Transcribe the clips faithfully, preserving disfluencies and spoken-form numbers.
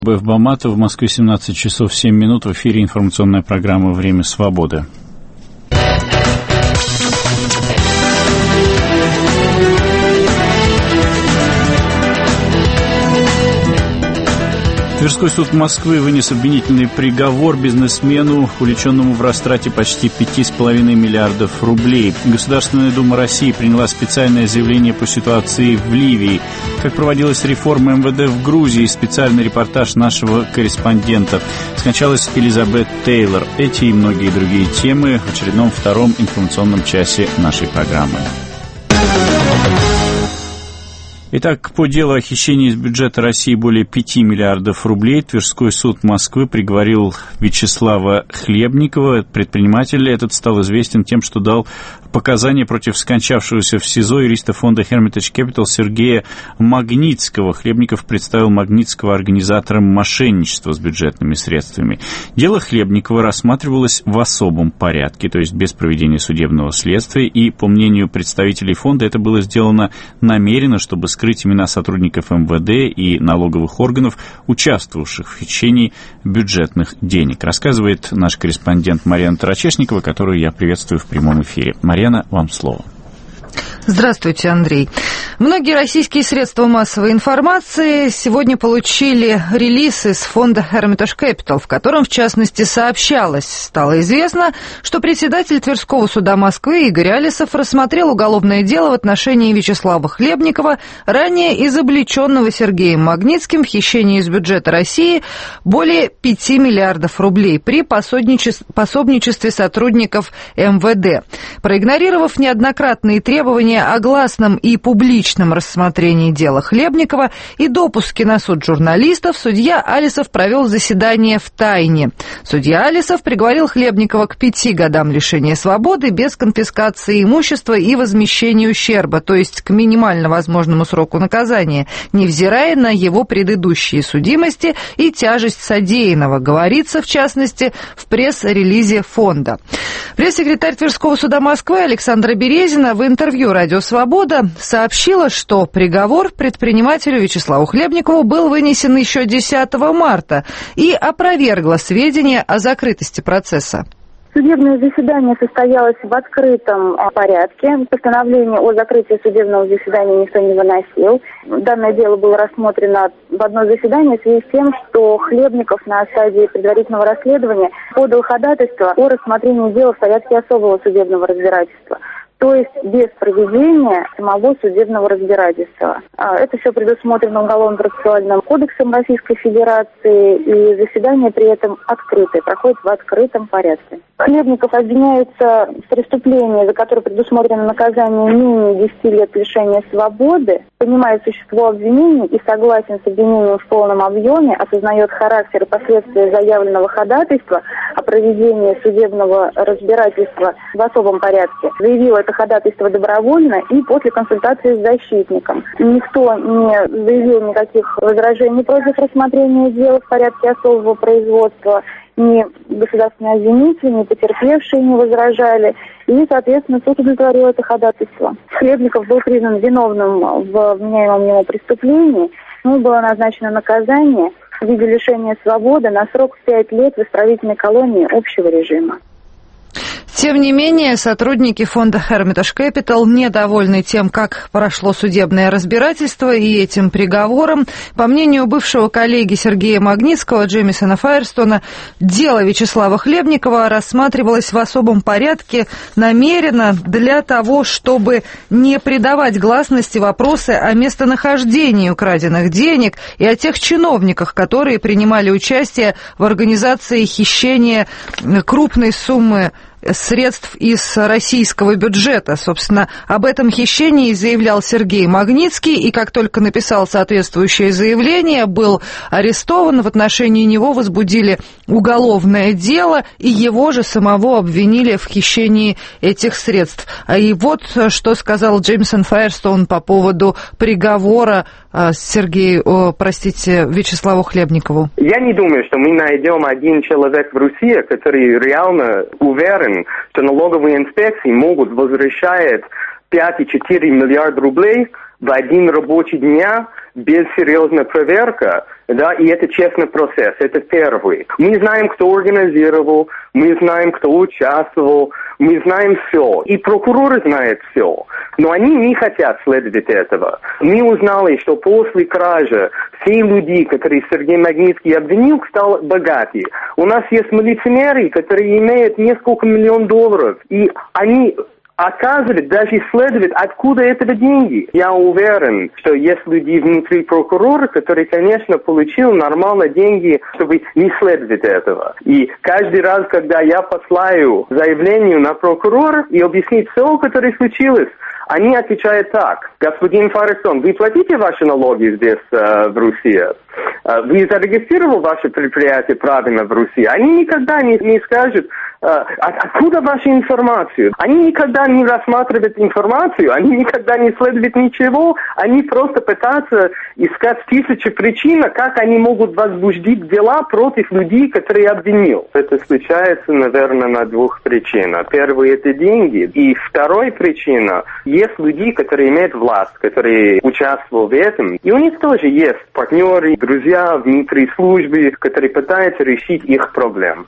В Бамато, в Москве семнадцать часов семь минут, в эфире информационная программа «Время свободы». Тверской суд Москвы вынес обвинительный приговор бизнесмену, увлеченному в растрате почти пяти с половиной миллиардов рублей. Государственная дума России приняла специальное заявление по ситуации в Ливии. Как проводилась реформа эм вэ дэ в Грузии, специальный репортаж нашего корреспондента. Скончалась Элизабет Тейлор. Эти и многие другие темы в очередном втором информационном часе нашей программы. Итак, по делу о хищении из бюджета России более пяти миллиардов рублей Тверской суд Москвы приговорил Вячеслава Хлебникова. Предприниматель этот стал известен тем, что дал показания против скончавшегося в СИЗО юриста фонда Hermitage Capital Сергея Магнитского. Хлебников представил Магнитского организатором мошенничества с бюджетными средствами. Дело Хлебникова рассматривалось в особом порядке, то есть без проведения судебного следствия, и, по мнению представителей фонда, это было сделано намеренно, чтобы скрыть имена сотрудников эм вэ дэ и налоговых органов, участвовавших в хищении бюджетных денег. Рассказывает наш корреспондент Марьяна Тарачешникова, которую я приветствую в прямом эфире. Марьяна, вам слово. Здравствуйте, Андрей. Многие российские средства массовой информации сегодня получили релиз из фонда Hermitage Capital, в котором, в частности, сообщалось, стало известно, что председатель Тверского суда Москвы Игорь Алисов рассмотрел уголовное дело в отношении Вячеслава Хлебникова, ранее изобличенного Сергеем Магнитским в хищении из бюджета России более пяти миллиардов рублей при пособничестве сотрудников эм вэ дэ. Проигнорировав неоднократные требования о гласном и публичном рассмотрении дела Хлебникова и допуске на суд журналистов, судья Алисов провел заседание в тайне. Судья Алисов приговорил Хлебникова к пяти годам лишения свободы без конфискации имущества и возмещения ущерба, то есть к минимально возможному сроку наказания, невзирая на его предыдущие судимости и тяжесть содеянного, говорится, в частности, в пресс-релизе фонда. Пресс-секретарь Тверского суда Москвы Александра Березина в интервью «Радио Свобода» сообщила, что приговор предпринимателю Вячеславу Хлебникову был вынесен еще десятого марта и опровергла сведения о закрытости процесса. Судебное заседание состоялось в открытом порядке. Постановление о закрытии судебного заседания никто не выносил. Данное дело было рассмотрено в одно заседание в связи с тем, что Хлебников на стадии предварительного расследования подал ходатайство о рассмотрении дела в порядке особого судебного разбирательства, то есть без проведения самого судебного разбирательства. Это все предусмотрено Уголовно-процессуальным кодексом Российской Федерации, и заседание при этом открытое, проходит в открытом порядке. Хлебников обвиняется в преступлении, за которое предусмотрено наказание менее десяти лет лишения свободы, понимает существо обвинений и согласен с обвинением в полном объеме, осознает характер и последствия заявленного ходатайства о проведении судебного разбирательства в особом порядке, заявил это ходатайство добровольно и после консультации с защитником. Никто не заявил никаких возражений против рассмотрения дела в порядке особого производства, ни государственные обвинители, ни потерпевшие не возражали, и, соответственно, суд удовлетворил это ходатайство. Хлебников был признан виновным в вменяемом ему преступлении, ему было назначено наказание в виде лишения свободы на срок в пять лет в исправительной колонии общего режима. Тем не менее, сотрудники фонда Hermitage Capital недовольны тем, как прошло судебное разбирательство и этим приговором. По мнению бывшего коллеги Сергея Магнитского, Джеймисона Файерстона, дело Вячеслава Хлебникова рассматривалось в особом порядке намеренно для того, чтобы не придавать гласности вопросы о местонахождении украденных денег и о тех чиновниках, которые принимали участие в организации хищения крупной суммы средств из российского бюджета. Собственно, об этом хищении заявлял Сергей Магнитский, и как только написал соответствующее заявление, был арестован, в отношении него возбудили уголовное дело, и его же самого обвинили в хищении этих средств. И вот что сказал Джеймсон Файерстоун по поводу приговора Сергею, о, простите, Вячеславу Хлебникову. Я не думаю, что мы найдем один человек в России, который реально уверен, что налоговые инспекции могут возвращать пять и четыре миллиарда рублей в один рабочий день без серьезной проверки, да, и это честный процесс, это первый. Мы знаем, кто организировал, мы знаем, кто участвовал, мы знаем все, и прокуроры знают все, но они не хотят следовать этого. Мы узнали, что после кражи все люди, которые Сергей Магнитский обвинил, стали богаты. У нас есть милиционеры, которые имеют несколько миллионов долларов, и они отказывают даже исследовать, откуда это деньги. Я уверен, что есть люди внутри прокурора, которые, конечно, получили нормально деньги, чтобы не следовать этого. И каждый раз, когда я посылаю заявление на прокурора и объяснить все, которое случилось, они отвечают так: господин Фарестон, вы платите ваши налоги здесь, э, в России? Э, вы зарегистрировали ваше предприятие правильно в России? Они никогда не, не скажут, э, откуда ваша информация? Они никогда не рассматривают информацию, они никогда не следуют ничего, они просто пытаются искать тысячи причин, как они могут возбудить дела против людей, которые обвинил. Это случается, наверное, на двух причинах. Первая – это деньги. И вторая причина – есть люди, которые имеют власть, которые участвуют в этом, и у них тоже есть партнеры, друзья внутри службы, которые пытаются решить их проблемы.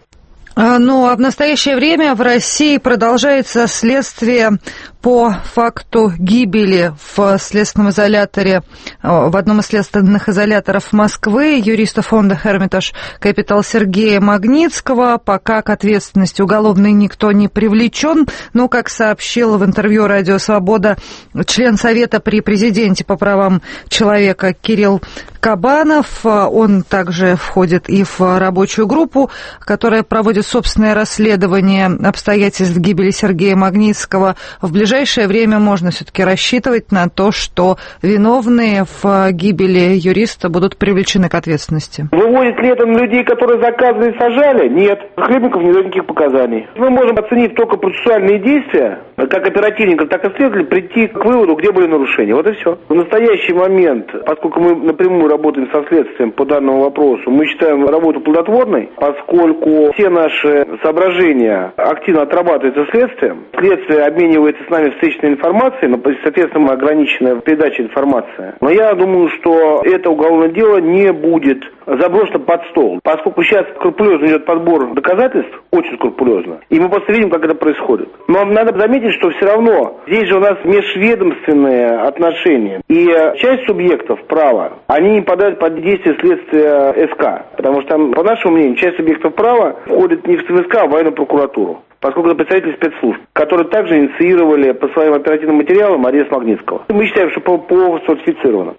Ну, а в настоящее время в России продолжается следствие по факту гибели в следственном изоляторе, в одном из следственных изоляторов Москвы, юриста фонда Hermitage Capital Сергея Магнитского. Пока к ответственности уголовной никто не привлечен, но, как сообщил в интервью «Радио Свобода» член Совета при президенте по правам человека Кирилл Кабанов, он также входит и в рабочую группу, которая проводит собственное расследование обстоятельств гибели Сергея Магнитского. В ближайшее время можно все-таки рассчитывать на то, что виновные в гибели юриста будут привлечены к ответственности. Выводит ли это людей, которые заказывали и сажали? Нет. Хлебников не дает никаких показаний. Мы можем оценить только процессуальные действия, как оперативников, так и следователей, прийти к выводу, где были нарушения. Вот и все. В настоящий момент, поскольку мы напрямую работаем со следствием по данному вопросу, мы считаем работу плодотворной, поскольку все наши соображения активно отрабатываются следствием. Следствие обменивается с нами встречной информацией, но, соответственно, ограниченная передача информации. Но я думаю, что это уголовное дело не будет заброшено под стол, поскольку сейчас скрупулезно идет подбор доказательств, очень скрупулезно, и мы просто видим, как это происходит. Но надо заметить, что все равно здесь же у нас межведомственные отношения, и часть субъектов права, они не подают под действие следствия СК, потому что там, по нашему мнению, часть субъектов права входит не в СК, а в военную прокуратуру, поскольку это представители спецслужб, которые также инициировали по своим оперативным материалам арест Магнитского. Мы считаем, что по, по сертифицировано.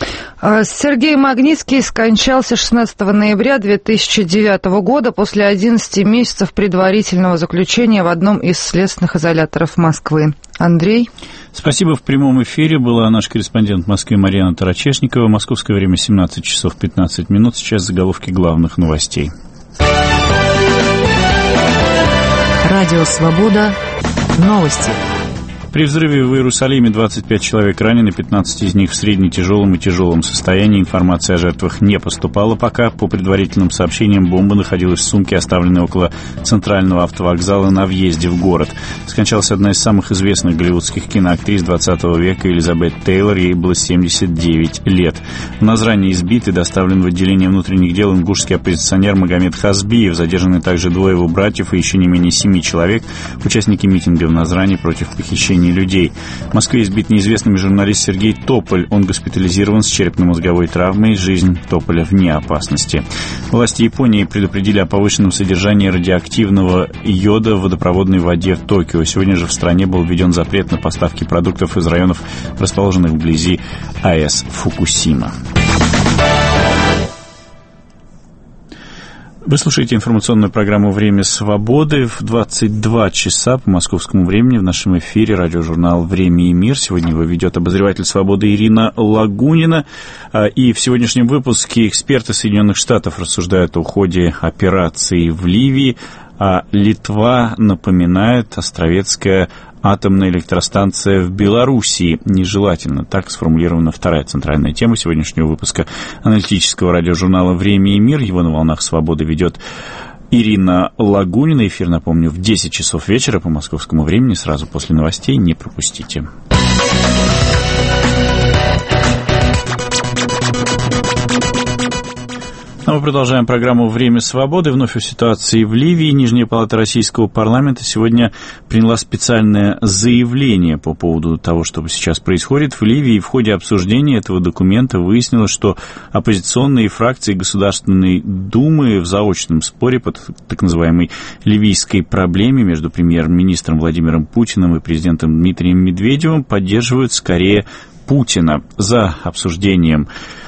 Сергей Магнитский скончался шестнадцатого ноября две тысячи девятого года после одиннадцати месяцев предварительного заключения в одном из следственных изоляторов Москвы. Андрей? Спасибо. В прямом эфире была наш корреспондент в Москве Марьяна Тарачешникова. Московское время семнадцать часов пятнадцать минут. Сейчас заголовки главных новостей. Радио «Свобода». Новости. При взрыве в Иерусалиме двадцать пять человек ранены, пятнадцать из них в средне-тяжелом и тяжелом состоянии. Информация о жертвах не поступала пока. По предварительным сообщениям, бомба находилась в сумке, оставленной около центрального автовокзала на въезде в город. Скончалась одна из самых известных голливудских киноактрис двадцатого века Элизабет Тейлор. Ей было семьдесят девять лет. В Назране избит и доставлен в отделение внутренних дел ингушский оппозиционер Магомед Хазбиев. Задержаны также двое его братьев и еще не менее семи человек, участники митинга в Назране против похищения людей. В Москве избит неизвестный журналист Сергей Тополь. Он госпитализирован с черепно-мозговой травмой. Жизнь Тополя вне опасности. Власти Японии предупредили о повышенном содержании радиоактивного йода в водопроводной воде в Токио. Сегодня же в стране был введен запрет на поставки продуктов из районов, расположенных вблизи АЭС Фукусима. Вы слушаете информационную программу «Время свободы». В двадцать два часа по московскому времени в нашем эфире радиожурнал «Время и мир». Сегодня его ведет обозреватель «Свободы» Ирина Лагунина. И в сегодняшнем выпуске эксперты Соединенных Штатов рассуждают о ходе операции в Ливии. А Литва напоминает, островецкая атомная электростанция в Белоруссии нежелательно. Так сформулирована вторая центральная тема сегодняшнего выпуска аналитического радиожурнала «Время и мир». Его на волнах «Свободы» ведет Ирина Лагунина. Эфир, напомню, в десять часов вечера по московскому времени, сразу после новостей. Не пропустите. А мы продолжаем программу «Время свободы». Вновь о ситуации в Ливии. Нижняя палата российского парламента сегодня приняла специальное заявление по поводу того, что сейчас происходит в Ливии. В ходе обсуждения этого документа выяснилось, что оппозиционные фракции Государственной Думы в заочном споре по так называемой ливийской проблеме между премьер-министром Владимиром Путиным и президентом Дмитрием Медведевым поддерживают скорее Путина. За обсуждением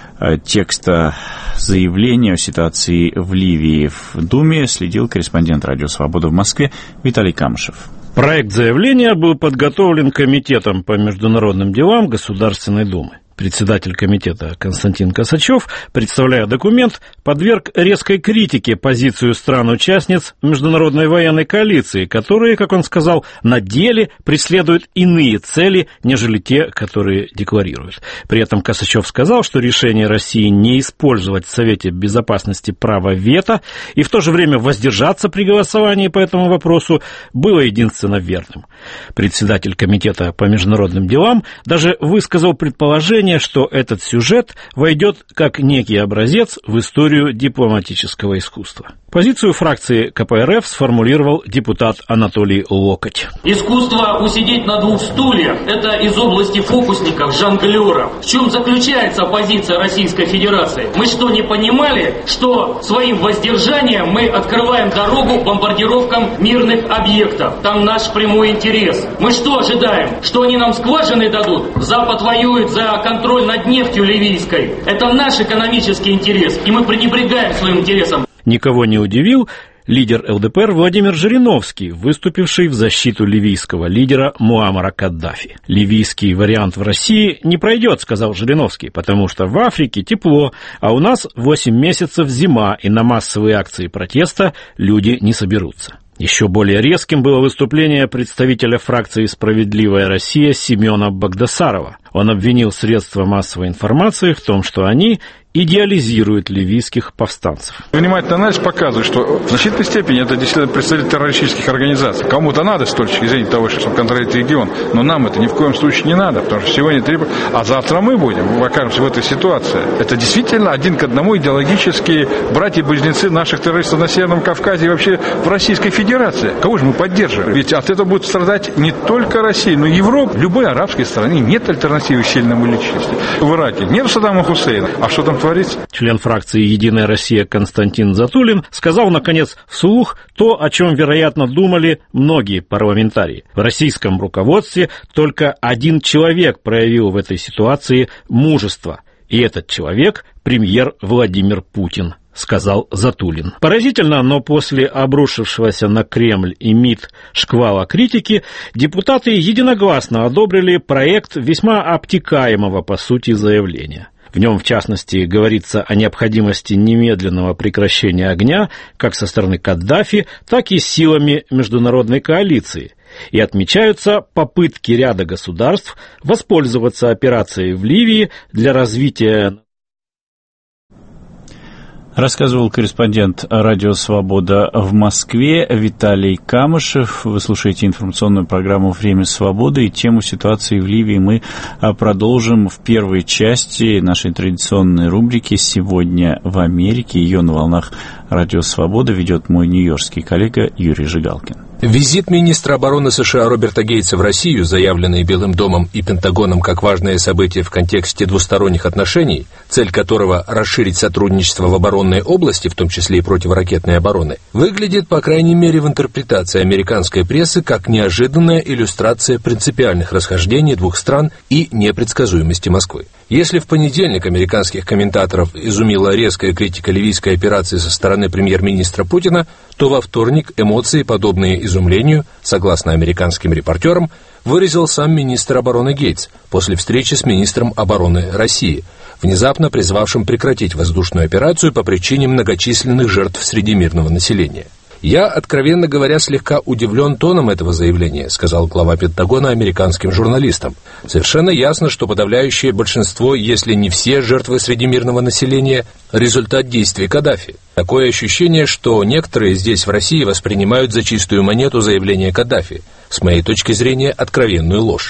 текста заявления о ситуации в Ливии в Думе следил корреспондент «Радио Свобода» в Москве Виталий Камышев. Проект заявления был подготовлен Комитетом по международным делам Государственной Думы. Председатель комитета Константин Косачев, представляя документ, подверг резкой критике позицию стран-участниц международной военной коалиции, которые, как он сказал, на деле преследуют иные цели, нежели те, которые декларируют. При этом Косачев сказал, что решение России не использовать в Совете Безопасности право вето и в то же время воздержаться при голосовании по этому вопросу было единственно верным. Председатель комитета по международным делам даже высказал предположение, что этот сюжет войдет как некий образец в историю дипломатического искусства. Позицию фракции ка пэ эр эф сформулировал депутат Анатолий Локоть. Искусство усидеть на двух стульях – это из области фокусников, жонглеров. В чем заключается позиция Российской Федерации? Мы что, не понимали, что своим воздержанием мы открываем дорогу бомбардировкам мирных объектов? Там наш прямой интерес. Мы что ожидаем? Что они нам скважины дадут? Запад воюет за контроль над нефтью ливийской. Это наш экономический интерес, и мы пренебрегаем своим интересом. Никого не удивил лидер эл дэ пэ эр Владимир Жириновский, выступивший в защиту ливийского лидера Муаммара Каддафи. «Ливийский вариант в России не пройдет», — сказал Жириновский, «потому что в Африке тепло, а у нас восемь месяцев зима, и на массовые акции протеста люди не соберутся». Еще более резким было выступление представителя фракции «Справедливая Россия» Семена Багдасарова. Он обвинил средства массовой информации в том, что они идеализируют ливийских повстанцев. Внимательный анализ показывает, что в значительной степени это действительно представители террористических организаций. Кому-то надо с точки зрения того, чтобы контролировать регион, но нам это ни в коем случае не надо, потому что сегодня три... А завтра мы будем, мы окажемся в этой ситуации. Это действительно один к одному идеологические братья-близнецы наших террористов на Северном Кавказе и вообще в Российской Федерации. Кого же мы поддерживаем? Ведь от этого будет страдать не только Россия, но и Европа. В любой арабской стране нет альтернативы сильному личности. В Ираке нет Саддама Хусейна. А что там творится? Член фракции «Единая Россия» Константин Затулин сказал, наконец, вслух то, о чем, вероятно, думали многие парламентарии. В российском руководстве только один человек проявил в этой ситуации мужество. И этот человек – премьер Владимир Путин, сказал Затулин. Поразительно, но после обрушившегося на Кремль и МИД шквала критики, депутаты единогласно одобрили проект весьма обтекаемого по сути заявления. В нем, в частности, говорится о необходимости немедленного прекращения огня как со стороны Каддафи, так и силами международной коалиции. И отмечаются попытки ряда государств воспользоваться операцией в Ливии для развития. Рассказывал корреспондент «Радио Свобода» в Москве Виталий Камышев. Вы слушаете информационную программу «Время свободы», и тему ситуации в Ливии мы продолжим в первой части нашей традиционной рубрики «Сегодня в Америке». Ее на волнах «Радио Свобода» ведет мой нью-йоркский коллега Юрий Жигалкин. Визит министра обороны США Роберта Гейтса в Россию, заявленный Белым домом и Пентагоном как важное событие в контексте двусторонних отношений, цель которого – расширить сотрудничество в оборонной области, в том числе и противоракетной обороны, выглядит, по крайней мере, в интерпретации американской прессы как неожиданная иллюстрация принципиальных расхождений двух стран и непредсказуемости Москвы. Если в понедельник американских комментаторов изумила резкая критика ливийской операции со стороны премьер-министра Путина, то во вторник эмоции, подобные изумлению, согласно американским репортерам, выразил сам министр обороны Гейтс после встречи с министром обороны России, внезапно призвавшим прекратить воздушную операцию по причине многочисленных жертв среди мирного населения. «Я, откровенно говоря, слегка удивлен тоном этого заявления», сказал глава Пентагона американским журналистам. «Совершенно ясно, что подавляющее большинство, если не все жертвы среди мирного населения, результат действий Каддафи. Такое ощущение, что некоторые здесь в России воспринимают за чистую монету заявление Каддафи. С моей точки зрения, откровенную ложь».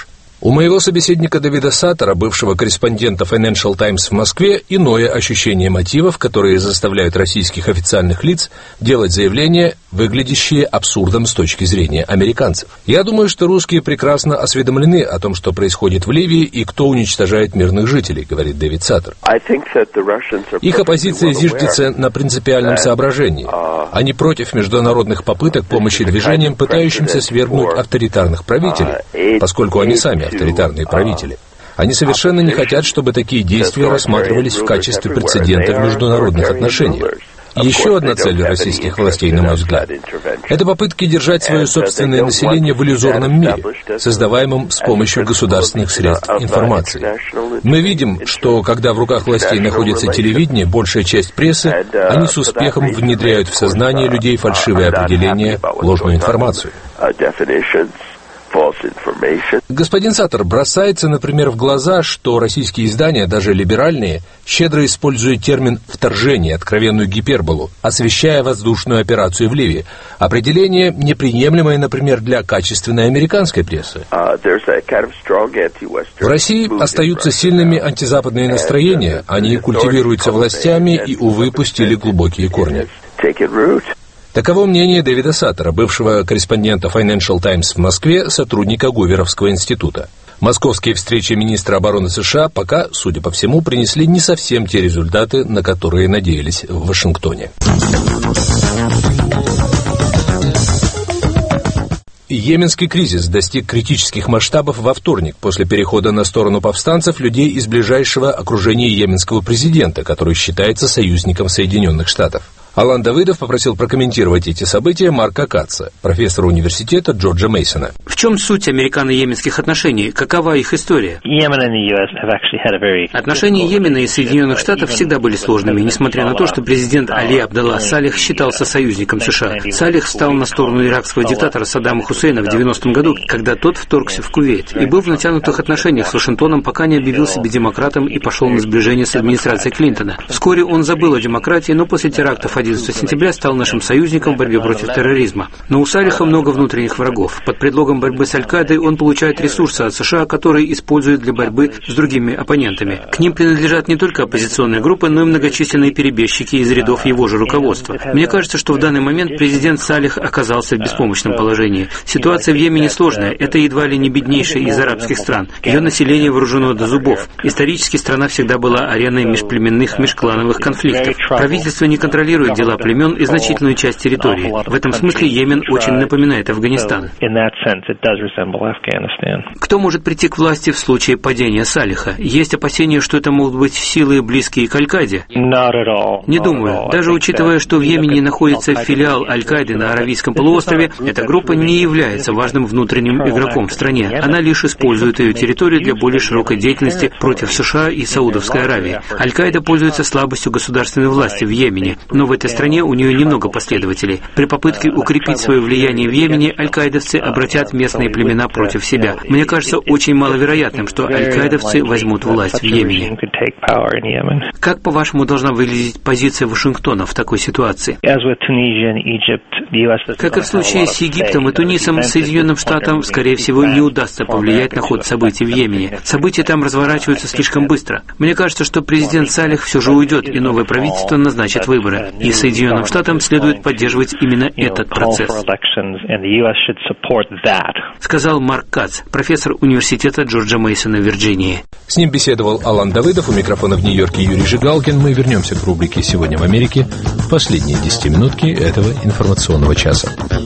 У моего собеседника Давида Саттера, бывшего корреспондента Financial Times в Москве, иное ощущение мотивов, которые заставляют российских официальных лиц делать заявления, выглядящие абсурдом с точки зрения американцев. Я думаю, что русские прекрасно осведомлены о том, что происходит в Ливии и кто уничтожает мирных жителей, говорит Дэвид Саттер. Их оппозиция зиждется на принципиальном соображении. Они против международных попыток помощи движениям, пытающимся свергнуть авторитарных правителей, поскольку они сами авторитарные правители. Они совершенно не хотят, чтобы такие действия рассматривались в качестве прецедента в международных отношениях. И еще одна цель российских властей, на мой взгляд, это попытки держать свое собственное население в иллюзорном мире, создаваемом с помощью государственных средств информации. Мы видим, что когда в руках властей находится телевидение, большая часть прессы, они с успехом внедряют в сознание людей фальшивые определения, ложную информацию. Господин Саттер, бросается, например, в глаза, что российские издания, даже либеральные, щедро используют термин «вторжение», откровенную гиперболу, освещая воздушную операцию в Ливии. Определение, неприемлемое, например, для качественной американской прессы. В России остаются сильными антизападные настроения, они культивируются властями и, увы, пустили глубокие корни. Таково мнение Дэвида Саттера, бывшего корреспондента Financial Times в Москве, сотрудника Гуверовского института. Московские встречи министра обороны США пока, судя по всему, принесли не совсем те результаты, на которые надеялись в Вашингтоне. Йеменский кризис достиг критических масштабов во вторник после перехода на сторону повстанцев людей из ближайшего окружения йеменского президента, который считается союзником Соединенных Штатов. Алан Давыдов попросил прокомментировать эти события Марка Катца, профессора университета Джорджа Мейсона. В чем суть американо-йеменских отношений? Какова их история? Отношения Йемена и Соединенных Штатов всегда были сложными, несмотря на то, что президент Али Абдалла Салих считался союзником США. Салих встал на сторону иракского диктатора Саддама Хусейна в девяностом году, когда тот вторгся в Кувейт, и был в натянутых отношениях с Вашингтоном, пока не объявил себя демократом и пошел на сближение с администрацией Клинтона. Вскоре он забыл о демократии, но после терактов одиннадцатого сентября стал нашим союзником в борьбе против терроризма. Но у Салиха много внутренних врагов. Под предлогом борьбы с Аль-Каидой он получает ресурсы от США, которые использует для борьбы с другими оппонентами. К ним принадлежат не только оппозиционные группы, но и многочисленные перебежчики из рядов его же руководства. Мне кажется, что в данный момент президент Салих оказался в беспомощном положении. Ситуация в Йемене сложная. Это едва ли не беднейшая из арабских стран. Ее население вооружено до зубов. Исторически страна всегда была ареной межплеменных, межклановых конфликтов. Правительство не контролирует дела племен и значительную часть территории. В этом смысле Йемен очень напоминает Афганистан. Кто может прийти к власти в случае падения Салиха? Есть опасения, что это могут быть силы, близкие к Аль-Каиде? Не думаю. Даже учитывая, что в Йемене находится филиал Аль-Каиды на Аравийском полуострове, эта группа не является важным внутренним игроком в стране. Она лишь использует ее территорию для более широкой деятельности против США и Саудовской Аравии. Аль-Каида пользуется слабостью государственной власти в Йемене, но в этой стране у нее немного последователей. При попытке укрепить свое влияние в Йемене, аль-каидовцы обратят местные племена против себя. Мне кажется очень маловероятным, что аль-каидовцы возьмут власть в Йемене. Как, по-вашему, должна выглядеть позиция Вашингтона в такой ситуации? Как и в случае с Египтом и Тунисом, Соединенным Штатам, скорее всего, не удастся повлиять на ход событий в Йемене. События там разворачиваются слишком быстро. Мне кажется, что президент Салих все же уйдет, и новое правительство назначит выборы. И Соединенным Штатам следует поддерживать именно этот процесс. Сказал Марк Катц, профессор университета Джорджа Мейсона в Вирджинии. С ним беседовал Алан Давыдов, у микрофона в Нью-Йорке Юрий Жигалкин. Мы вернемся к рубрике «Сегодня в Америке» в последние десятиминутки этого информационного часа.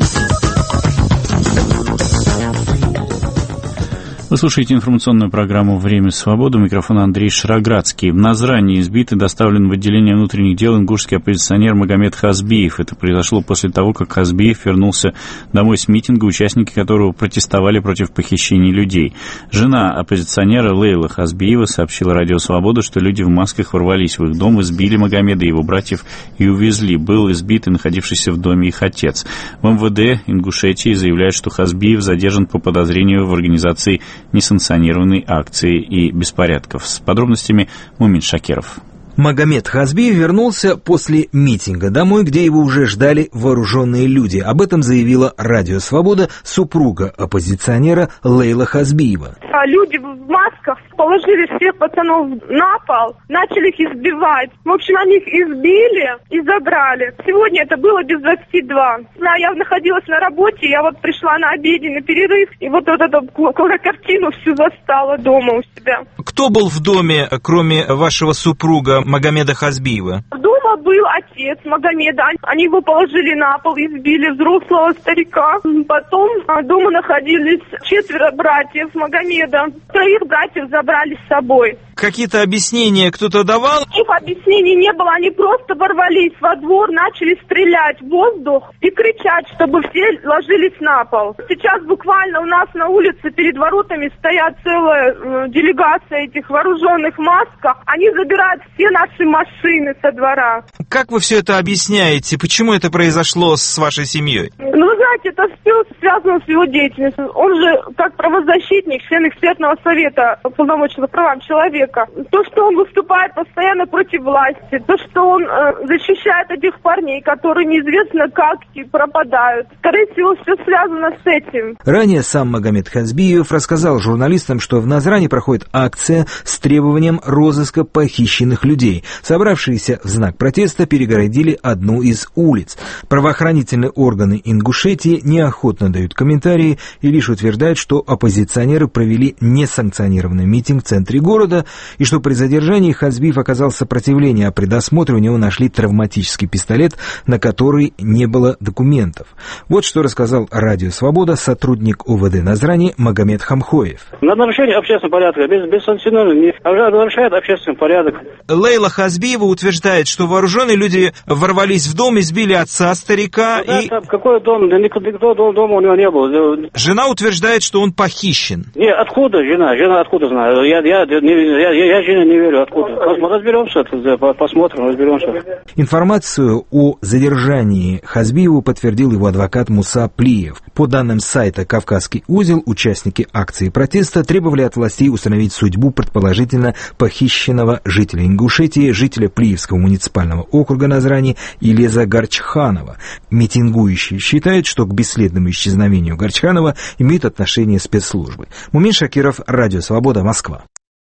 Вы слушаете информационную программу «Время свободы». У микрофона Андрей Шароградский. В Назране избит и доставлен в отделение внутренних дел ингушский оппозиционер Магомед Хазбиев. Это произошло после того, как Хазбиев вернулся домой с митинга, участники которого протестовали против похищений людей. Жена оппозиционера Лейла Хазбиева сообщила Радио Свобода, что люди в масках ворвались в их дом, избили Магомеда и его братьев и увезли. Был избит и находившийся в доме их отец. В эм вэ дэ Ингушетии заявляют, что Хазбиев задержан по подозрению в организации несанкционированной акции и беспорядков. С подробностями Мумин Шакиров. Магомед Хазбиев вернулся после митинга домой, где его уже ждали вооруженные люди. Об этом заявила Радио Свобода супруга оппозиционера Лейла Хазбиева. люди в масках положили всех пацанов на пол, начали их избивать. В общем, они их избили и забрали. Сегодня это было без двадцати два. Я находилась на работе, я вот пришла на обеденный перерыв, и вот, вот эту картину всю застала дома у себя. Кто был в доме, кроме вашего супруга Магомеда Хазбиева? Дома был отец Магомеда. Они его положили на пол, избили взрослого старика. Потом дома находились четверо братьев Магомеда. Троих братьев забрали с собой. Какие-то объяснения кто-то давал? Их объяснений не было. Они просто ворвались во двор, начали стрелять в воздух и кричать, чтобы все ложились на пол. Сейчас буквально у нас на улице перед воротами стоят целая э, делегация этих вооруженных в масках. Они забирают все наши машины со двора. Как вы все это объясняете? Почему это произошло с вашей семьей? Ну, вы знаете, это все связано с его деятельностью. Он же, как правозащитник, член экспертного совета по полномочным правам человека. То, что он выступает постоянно против власти, то, что он э, защищает этих парней, которые неизвестно как пропадают. Скорее всего, все связано с этим. Ранее сам Магомед Хазбиев рассказал журналистам, что в Назрани проходит акция с требованием розыска похищенных людей. Собравшиеся в знак протеста перегородили одну из улиц. Правоохранительные органы Ингушетии неохотно дают комментарии и лишь утверждают, что оппозиционеры провели несанкционированный митинг в центре города и что при задержании Хазбиев оказал сопротивление, а при досмотре у него нашли травматический пистолет, на который не было документов. Вот что рассказал Радио Свобода сотрудник ОВД Назрани Магомед Хамхоев. На нарушение общественного порядка, без, без санкционирования, нарушает общественный порядок. Лейла Хазбиева утверждает, что вооруженные люди ворвались в дом, избили отца старика. Ну, и... да, какой дом? Да никто, никто дома у него не был. Жена утверждает, что он похищен. Не, откуда жена? Жена откуда знает? Я, я, я, я, я жене не верю. Откуда? Разберемся, посмотрим, разберемся. Информацию о задержании Хазбиева подтвердил его адвокат Муса Плиев. По данным сайта «Кавказский узел», участники акции протеста требовали от властей установить судьбу предположительно похищенного жителя Ингушетии, жителя Плиевского муниципального округа Назрани Илеза Гарчханова. Митингующие считают, что к бесследному исчезновению Гарчханова имеют отношение спецслужбы. Мумин Шакиров, Радио Свобода, Москва.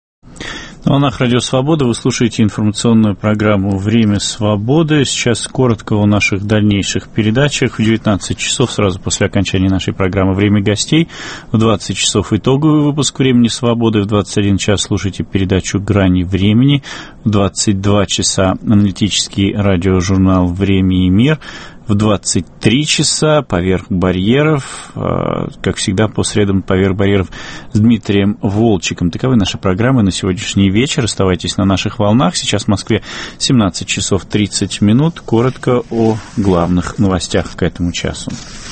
На волнах Радио Свобода вы слушаете информационную программу «Время свободы». Сейчас коротко о наших дальнейших передачах. В девятнадцать часов, сразу после окончания нашей программы «Время гостей», в двадцать часов итоговый выпуск «Времени свободы», в двадцать один час слушайте передачу «Грани времени», в двадцать два часа аналитический радиожурнал «Время и мир», в двадцать три часа «Поверх барьеров», как всегда, по средам «Поверх барьеров» с Дмитрием Волчиком. Таковы наши программы на сегодняшний вечер. Оставайтесь на наших волнах. Сейчас в Москве семнадцать часов тридцать минут. Коротко о главных новостях к этому часу.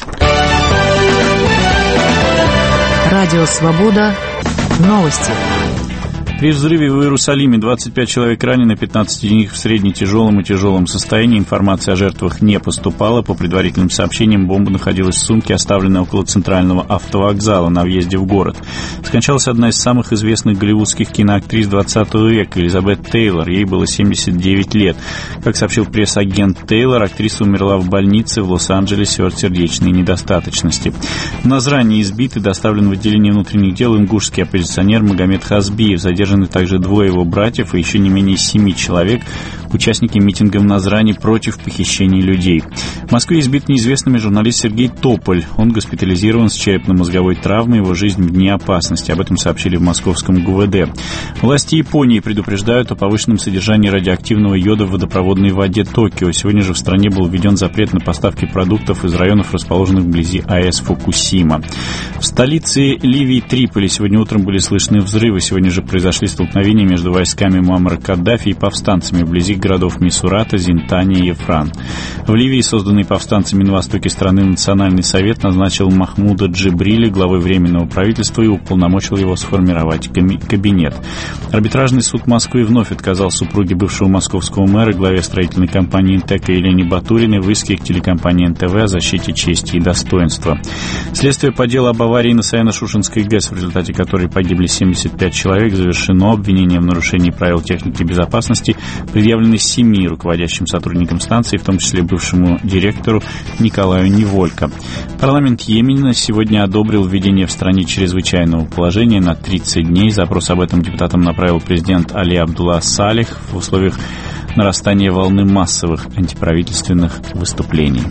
Радио «Свобода». Новости. При взрыве в Иерусалиме двадцать пять человек ранены, пятнадцать из них в средне-тяжелом и тяжелом состоянии. Информация о жертвах не поступала. По предварительным сообщениям, бомба находилась в сумке, оставленной около центрального автовокзала на въезде в город. Скончалась одна из самых известных голливудских киноактрис двадцатого века, Элизабет Тейлор. Ей было семьдесят девять лет. Как сообщил пресс-агент Тейлор, актриса умерла в больнице в Лос-Анджелесе от сердечной недостаточности. В Назрани избит и доставлен в отделение внутренних дел ингушский оппозиционер Магомед Хазбиев. Задержаны также двое его братьев и еще не менее семи человек, участники митинга в Назрани против похищения людей. В Москве избит неизвестными журналист Сергей Тополь. Он госпитализирован с черепно-мозговой травмой, его жизнь вне опасности. Об этом сообщили в московском ГУВД. Власти Японии предупреждают о повышенном содержании радиоактивного йода в водопроводной воде Токио. Сегодня же в стране был введен запрет на поставки продуктов из районов, расположенных вблизи АЭС Фукусима. В столице Ливии Триполи сегодня утром были слышны взрывы. Сегодня же произошли столкновения между войсками Муаммара Каддафи и повстанцами вблизи городов Мисурата, Зинтани и Ефран. В Ливии, созданный повстанцами на востоке страны, Национальный совет назначил Махмуда Джибриля главой Временного правительства и уполномочил его сформировать кабинет. Арбитражный суд Москвы вновь отказал супруге бывшего московского мэра, главе строительной компании «Интека» Елене Батуриной в иске к телекомпании эн тэ вэ о защите чести и достоинства. Следствие по делу об аварии на Саяно-Шушенской ГЭС, в результате которой погибли семьдесят пять человек, завершено. Обвинение в нарушении правил техники безопасности предъявлены семи руководящим сотрудникам станции, в том числе бывшему директору Николаю Неволько. Парламент Йемена сегодня одобрил введение в стране чрезвычайного положения на тридцать дней. Запрос об этом депутатам направил президент Али Абдулла Салих в условиях нарастания волны массовых антиправительственных выступлений.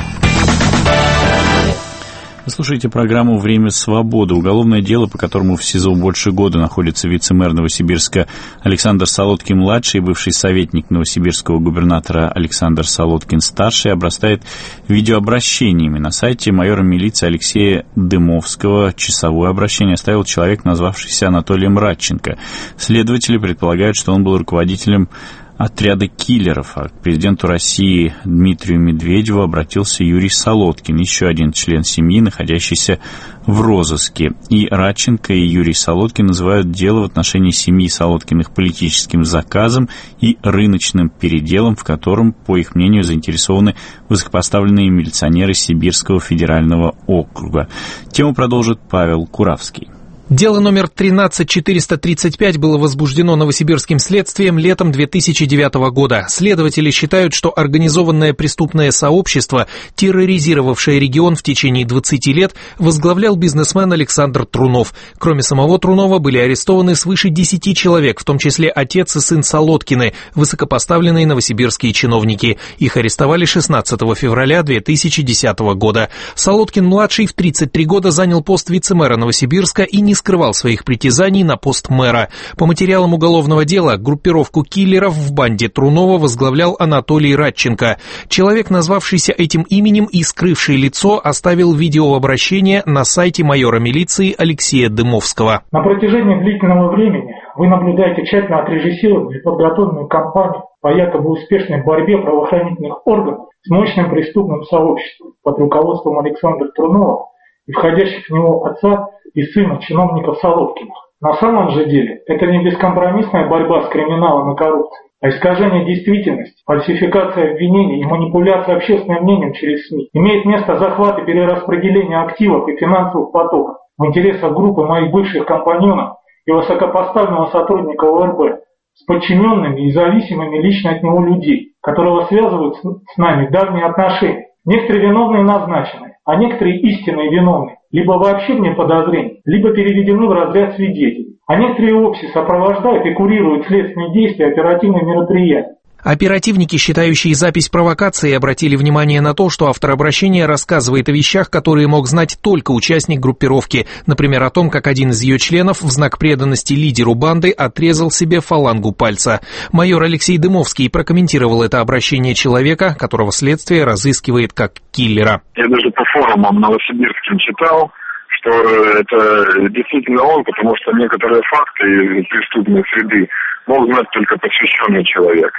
Вы слушаете программу «Время свободы». Уголовное дело, по которому в СИЗО больше года находится вице-мэр Новосибирска Александр Солодкин-младший и бывший советник новосибирского губернатора Александр Солодкин-старший, обрастает видеообращениями. На сайте майора милиции Алексея Дымовского часовое обращение оставил человек, назвавшийся Анатолием Радченко. Следователи предполагают, что он был руководителем отряда киллеров, а к президенту России Дмитрию Медведеву обратился Юрий Солодкин, еще один член семьи, находящийся в розыске. И Радченко, и Юрий Солодкин называют дело в отношении семьи Солодкиных политическим заказом и рыночным переделом, в котором, по их мнению, заинтересованы высокопоставленные милиционеры Сибирского федерального округа. Тему продолжит Павел Куравский. Дело номер тринадцать четыреста тридцать пять было возбуждено Новосибирским следствием летом две тысячи девятого года. Следователи считают, что организованное преступное сообщество, терроризировавшее регион в течение двадцати лет, возглавлял бизнесмен Александр Трунов. Кроме самого Трунова были арестованы свыше десяти человек, в том числе отец и сын Солодкины, высокопоставленные новосибирские чиновники. Их арестовали шестнадцатого февраля две тысячи десятого года. Солодкин-младший в тридцать три года занял пост вице-мэра Новосибирска и не скрывал своих притязаний на пост мэра. По материалам уголовного дела, группировку киллеров в банде Трунова возглавлял Анатолий Радченко. Человек, назвавшийся этим именем и скрывший лицо, оставил видеообращение на сайте майора милиции Алексея Дымовского. На протяжении длительного времени вы наблюдаете тщательно отрежиссированную и подготовленную кампанию по якобы успешной борьбе правоохранительных органов с мощным преступным сообществом под руководством Александра Трунова и входящих в него отца и сына чиновников Солодкиных. На самом же деле это не бескомпромиссная борьба с криминалом и коррупцией, а искажение действительности, фальсификация обвинений и манипуляция общественным мнением через СМИ. Имеет место захват и перераспределение активов и финансовых потоков в интересах группы моих бывших компаньонов и высокопоставленного сотрудника ОРБ с подчиненными и зависимыми лично от него людей, которого связывают с нами давние отношения. Некоторые виновные назначены, а некоторые истинные виновные либо вообще вне подозрений, либо переведены в разряд свидетелей. А некоторые вовсе сопровождают и курируют следственные действия и оперативные мероприятия. Оперативники, считающие запись провокации, обратили внимание на то, что автор обращения рассказывает о вещах, которые мог знать только участник группировки. Например, о том, как один из ее членов в знак преданности лидеру банды отрезал себе фалангу пальца. Майор Алексей Дымовский прокомментировал это обращение человека, которого следствие разыскивает как киллера. Я даже по форумам новосибирским читал, что это действительно он, потому что некоторые факты из преступной среды мог знать только посвященный человек.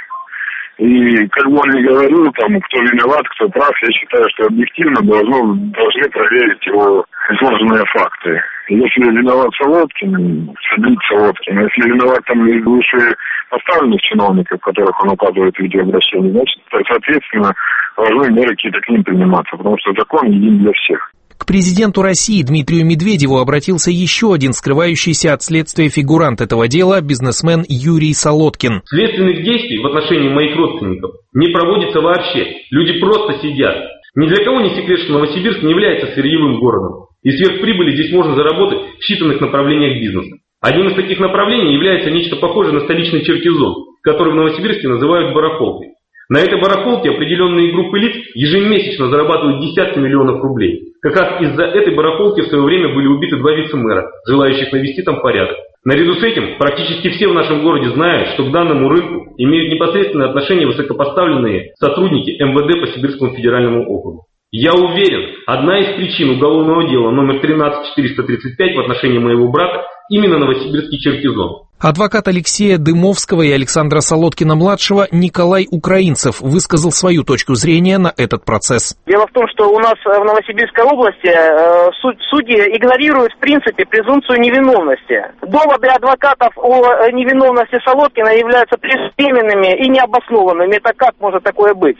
И как бы он ни говорил, там, кто виноват, кто прав, я считаю, что объективно должно, должны проверить его изложенные факты. Если виноват Солодкин, садить Солодкина. Если виноват там из выше поставленных чиновников, которых он указывает в видеообращении, значит, соответственно, должны меры какие-то к ним приниматься, потому что закон един для всех. К президенту России Дмитрию Медведеву обратился еще один скрывающийся от следствия фигурант этого дела, бизнесмен Юрий Солодкин. Следственных действий в отношении моих родственников не проводится вообще. Люди просто сидят. Ни для кого не секрет, что Новосибирск не является сырьевым городом. И сверхприбыли здесь можно заработать в считанных направлениях бизнеса. Одним из таких направлений является нечто похожее на столичный черкизон, который в Новосибирске называют барахолкой. На этой барахолке определенные группы лиц ежемесячно зарабатывают десятки миллионов рублей. Как раз из-за этой барахолки в свое время были убиты два вице-мэра, желающих навести там порядок. Наряду с этим практически все в нашем городе знают, что к данному рынку имеют непосредственное отношение высокопоставленные сотрудники эм вэ дэ по Сибирскому федеральному округу. Я уверен, одна из причин уголовного дела номер тринадцать четыреста тридцать пять в отношении моего брата именно новосибирский черкизон. Адвокат Алексея Дымовского и Александра Солодкина-младшего Николай Украинцев высказал свою точку зрения на этот процесс. Дело в том, что у нас в Новосибирской области э, суд, судьи игнорируют в принципе презумпцию невиновности. Доводы адвокатов о невиновности Солодкина являются преждевременными и необоснованными. Это как может такое быть?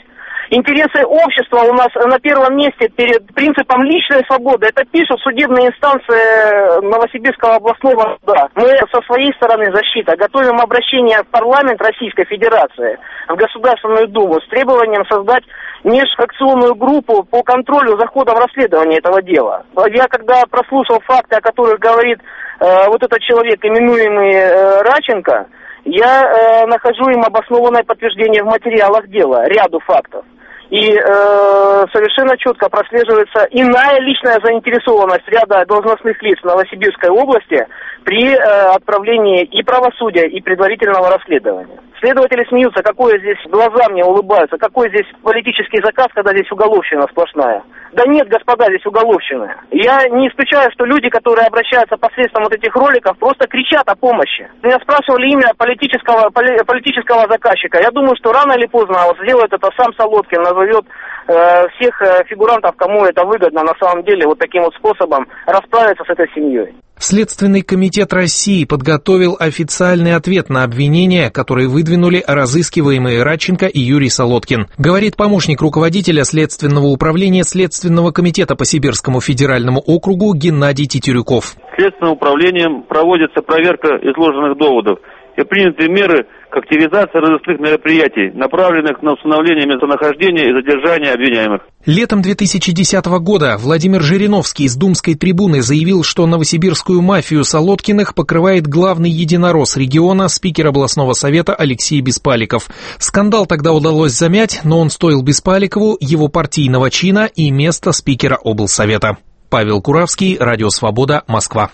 интересы общества у нас на первом месте перед принципом личной свободы. Это пишут судебные инстанции Новосибирского областного суда. Мы со своей стороны защиты готовим обращение в парламент Российской Федерации, в Государственную Думу с требованием создать межфракционную группу по контролю за ходом расследования этого дела. Я когда прослушал факты, о которых говорит э, вот этот человек, именуемый э, Радченко, я э, нахожу им обоснованное подтверждение в материалах дела, ряду фактов. И э, совершенно четко прослеживается иная личная заинтересованность ряда должностных лиц Новосибирской области при э, отправлении и правосудия, и предварительного расследования. Следователи смеются, какое здесь, глаза мне улыбаются, какой здесь политический заказ, когда здесь уголовщина сплошная. Да нет, господа, здесь уголовщина. Я не исключаю, что люди, которые обращаются посредством вот этих роликов, просто кричат о помощи. Меня спрашивали имя политического, поли, политического заказчика. Я думаю, что рано или поздно вот сделает это сам Солодкин, назовет э, всех э, фигурантов, кому это выгодно, на самом деле, вот таким вот способом расправиться с этой семьей. Следственный комитет России подготовил официальный ответ на обвинения, которые выдвинули разыскиваемые Радченко и Юрий Солодкин. Говорит помощник руководителя Следственного управления Следственного комитета по Сибирскому федеральному округу Геннадий Тетерюков. Следственным управлением проводится проверка изложенных доводов и приняты меры к активизации разыскных мероприятий, направленных на установление местонахождения и задержания обвиняемых. Летом две тысячи десятого года Владимир Жириновский с Думской трибуны заявил, что новосибирскую мафию Солодкиных покрывает главный единорос региона, спикер областного совета Алексей Беспаликов. Скандал тогда удалось замять, но он стоил Беспаликову его партийного чина и места спикера облсовета. Павел Куравский, Радио Свобода, Москва.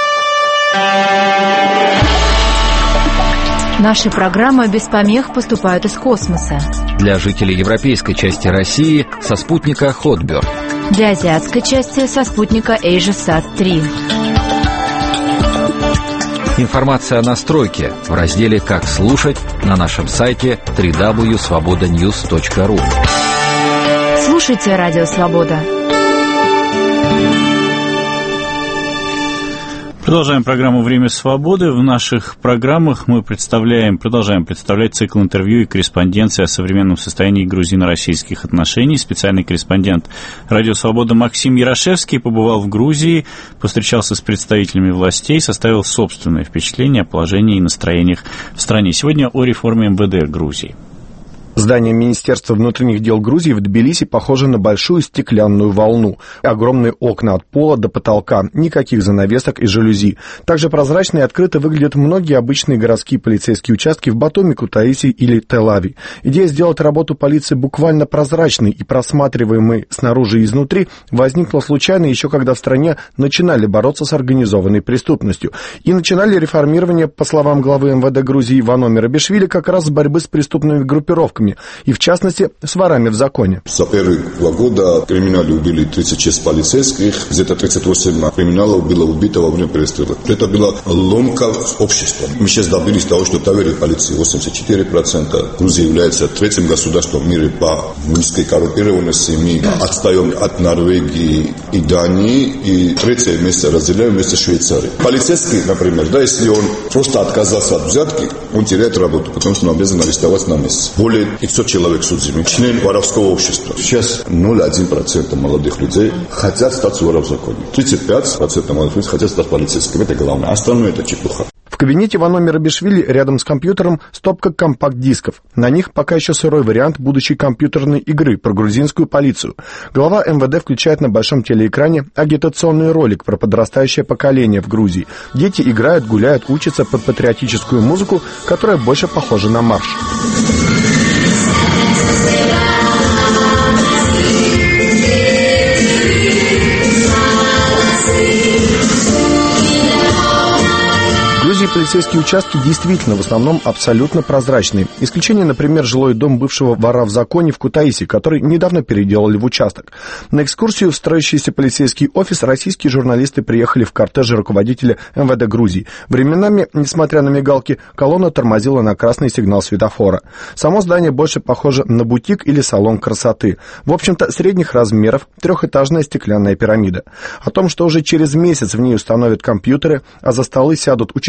Наши программы без помех поступают из космоса. Для жителей европейской части России со спутника Хотберд. Для азиатской части со спутника AsiaSat три. Информация о настройке в разделе «Как слушать» на нашем сайте дабл ю дабл ю дабл ю точка свобода ньюс точка ру. Слушайте Радио Свобода. Продолжаем программу «Время свободы». В наших программах мы представляем, продолжаем представлять цикл интервью и корреспонденции о современном состоянии грузино-российских отношений. Специальный корреспондент «Радио Свобода» Максим Ярошевский побывал в Грузии, повстречался с представителями властей, составил собственное впечатление о положении и настроениях в стране. Сегодня о реформе эм вэ дэ Грузии. Здание Министерства внутренних дел Грузии в Тбилиси похоже на большую стеклянную волну. Огромные окна от пола до потолка, никаких занавесок и жалюзи. Также прозрачно и открыто выглядят многие обычные городские полицейские участки в Батуми, Кутаиси или Тель-Авиве. Идея сделать работу полиции буквально прозрачной и просматриваемой снаружи и изнутри возникла случайно еще когда в стране начинали бороться с организованной преступностью. И начинали реформирование, по словам главы эм вэ дэ Грузии Вано Мерабишвили, как раз с борьбы с преступными группировками. И, в частности, с ворами в законе. За первые два года криминалы убили тридцать шесть полицейских, где-то тридцать восемь криминалов было убито во время перестрелок. Это была ломка общества. Мы сейчас добились того, что доверие полиции восемьдесят четыре процента. Грузия является третьим государством в мире по низкой коррумпированности. Мы отстаем от Норвегии и Дании. И третье место разделяем вместе с Швейцарией. Полицейский, например, да, если он просто отказался от взятки, он теряет работу, потому что он обязан арестовать на месте. Более пятьсот человек судимы, член воровского общества. Сейчас ноль целых один десятых процента молодых людей хотят стать вором в законе. тридцать пять процентов молодых людей хотят стать полицейскими. Это главное. Остальное это чепуха. В кабинете Вано Мерабишвили рядом с компьютером стопка компакт-дисков. На них пока еще сырой вариант будущей компьютерной игры про грузинскую полицию. Глава эм вэ дэ включает на большом телеэкране агитационный ролик про подрастающее поколение в Грузии. Дети играют, гуляют, учатся под патриотическую музыку, которая больше похожа на марш. Полицейские участки действительно в основном абсолютно прозрачные. Исключение, например, жилой дом бывшего вора в законе в Кутаиси, который недавно переделали в участок. На экскурсию в строящийся полицейский офис российские журналисты приехали в кортеже руководителя эм вэ дэ Грузии. Временами, несмотря на мигалки, колонна тормозила на красный сигнал светофора. Само здание больше похоже на бутик или салон красоты. В общем-то, средних размеров, трехэтажная стеклянная пирамида. О том, что уже через месяц в ней установят компьютеры, а за столы сядут участковые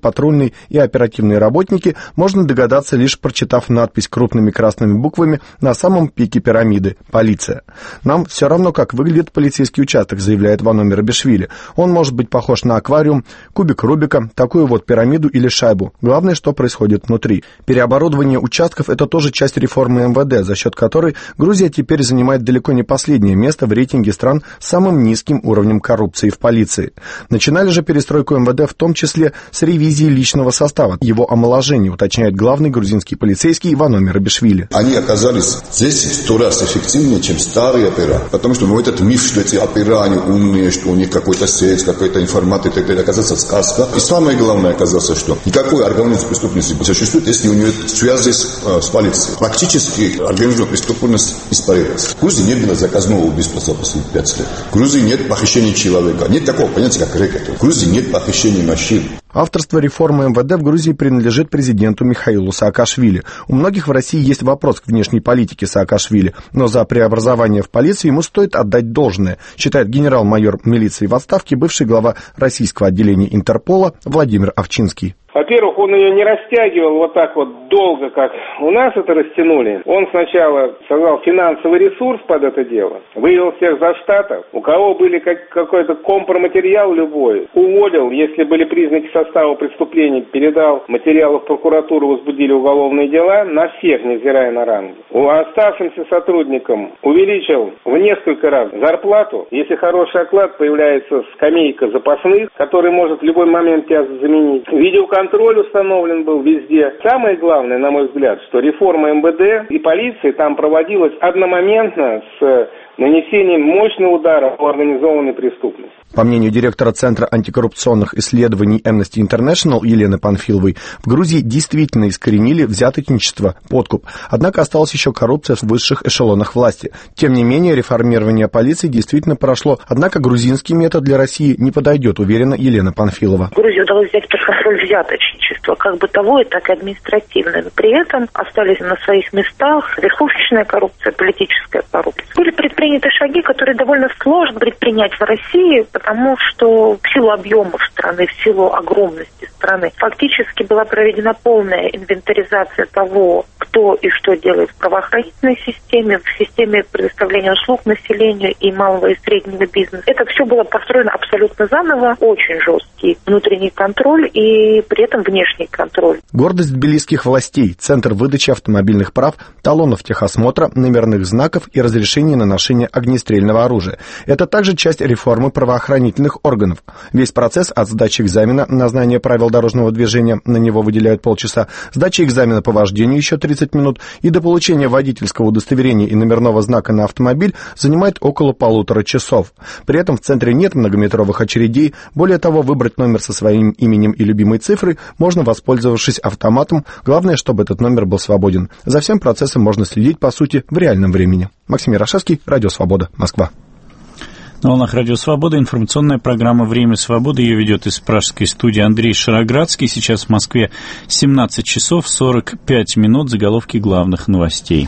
патрульные и оперативные работники, можно догадаться, лишь прочитав надпись крупными красными буквами на самом пике пирамиды «Полиция». «Нам все равно, как выглядит полицейский участок», заявляет Вано Мерабишвили. «Он может быть похож на аквариум, кубик Рубика, такую вот пирамиду или шайбу. Главное, что происходит внутри». Переоборудование участков – это тоже часть реформы эм вэ дэ, за счет которой Грузия теперь занимает далеко не последнее место в рейтинге стран с самым низким уровнем коррупции в полиции. Начинали же перестройку эм вэ дэ в том числе с ревизии личного состава, его омоложения, уточняет главный грузинский полицейский Вано Мерабишвили. Они оказались здесь в сто раз эффективнее, чем старые опера. Потому что ну, этот миф, что эти опера, они умные, что у них какой-то сеть, какой-то информатор, и так далее, оказался сказка. И самое главное оказалось, что никакой организованной преступности не существует, если у нее связи с, э, с полицией. Фактически организованная преступность испарилась. В Грузии не было заказного убийства за последние пять лет. В Грузии нет похищения человека. Нет такого понятия, как рэкет. В Грузии нет похищения машин. Авторство реформы эм вэ дэ в Грузии принадлежит президенту Михаилу Саакашвили. У многих в России есть вопрос к внешней политике Саакашвили, но за преобразование в полиции ему стоит отдать должное, считает генерал-майор милиции в отставке, бывший глава российского отделения Интерпола Владимир Овчинский. Во-первых, он ее не растягивал вот так вот долго, как у нас это растянули. Он сначала создал финансовый ресурс под это дело, вывел всех за штатов, у кого были как, какой-то компроматериал любой, уволил, если были признаки состава преступлений, передал материалы в прокуратуру, возбудили уголовные дела, на всех, невзирая на ранги. У оставшимся сотрудникам увеличил в несколько раз зарплату. Если хороший оклад, появляется скамейка запасных, который может в любой момент тебя заменить. Видеоконтроль Контроль установлен был везде. Самое главное, на мой взгляд, что реформа эм вэ дэ и полиции там проводилась одномоментно с нанесением мощного удара по организованной преступности. По мнению директора Центра антикоррупционных исследований Amnesty International Елены Панфиловой, в Грузии действительно искоренили взяточничество, подкуп. Однако осталась еще коррупция в высших эшелонах власти. Тем не менее, реформирование полиции действительно прошло. Однако грузинский метод для России не подойдет, уверена Елена Панфилова. В Грузии удалось взять под контроль взяточничество, как бытовое, так и административное. Но при этом остались на своих местах верхушечная коррупция, политическая коррупция. Были предприняты шаги, которые довольно сложно предпринять в России, потому что в силу объемов страны, в силу огромности страны, фактически была проведена полная инвентаризация того, кто и что делает в правоохранительной системе, в системе предоставления услуг населению и малого и среднего бизнеса. Это все было построено абсолютно заново, очень жесткий внутренний контроль и при этом внешний контроль. Гордость тбилисских властей, центр выдачи автомобильных прав, талонов техосмотра, номерных знаков и разрешения на ношение огнестрельного оружия. Это также часть реформы правоохранительных органов. Весь процесс от сдачи экзамена на знание правил дорожного движения, на него выделяют полчаса, сдачи экзамена по вождению еще тридцать минут и до получения водительского удостоверения и номерного знака на автомобиль занимает около полутора часов. При этом в центре нет многометровых очередей. Более того, выбрать номер со своим именем и любимой цифрой можно, воспользовавшись автоматом. Главное, чтобы этот номер был свободен. За всем процессом можно следить, по сути, в реальном времени. Максим Ярошевский, Радио Свобода, Москва. На волнах Радио Свобода информационная программа «Время свободы». Ее ведет из пражской студии Андрей Шароградский. Сейчас в Москве семнадцать часов сорок пять минут. Заголовки главных новостей.